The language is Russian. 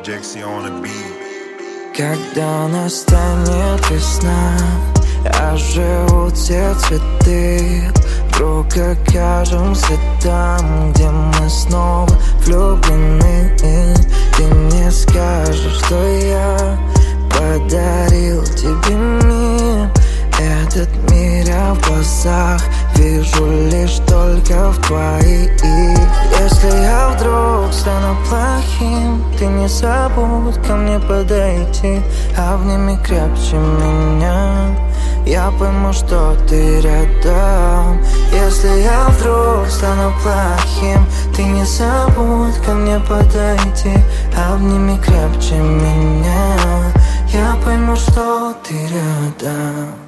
Jaxi on the beat. Когда настанет весна, оживут все цветы, вдруг окажемся там, где мы снова влюблены. Ты мне скажешь, что я подарил тебе мир. Этот мир я в глазах вижу лишь только в твоих. Если я вдруг стану плохим, ты не забудь ко мне подойти. Обними крепче меня, я пойму, что ты рядом. Если я вдруг стану плохим, ты не забудь ко мне подойти. Обними крепче меня, я пойму, что ты рядом.